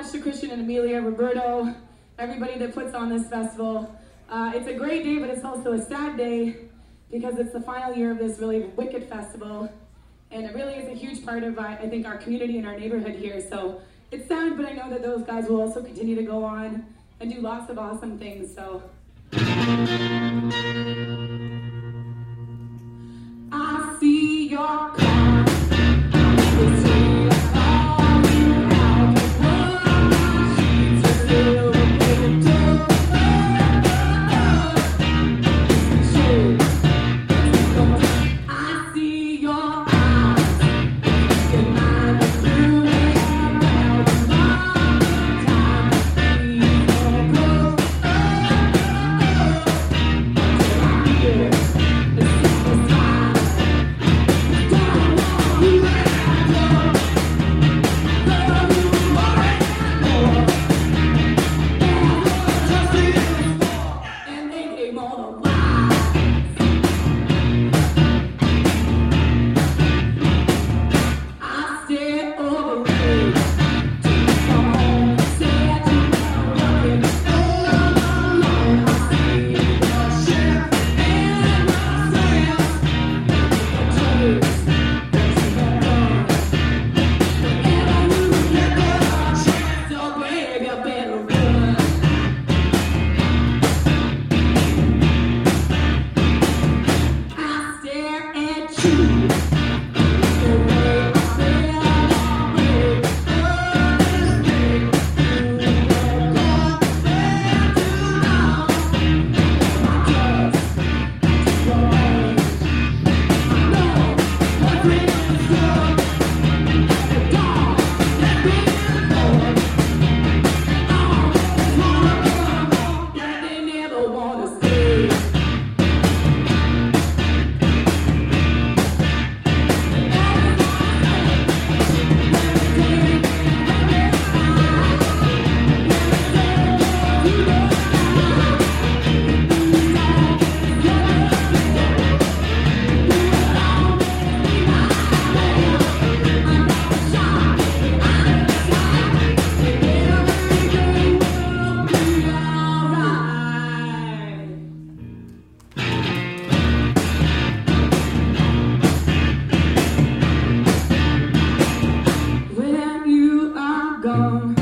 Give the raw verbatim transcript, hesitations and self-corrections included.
much to Christian and Amelia, Roberto, everybody that puts on this festival. Uh, it's a great day, but it's also a sad day because it's the final year of this really wicked festival. And it really is a huge part of, I think, our community and our neighborhood here. So it's sad, but I know that those guys will also continue to go on and do lots of awesome things. So I see your car. When you are gone.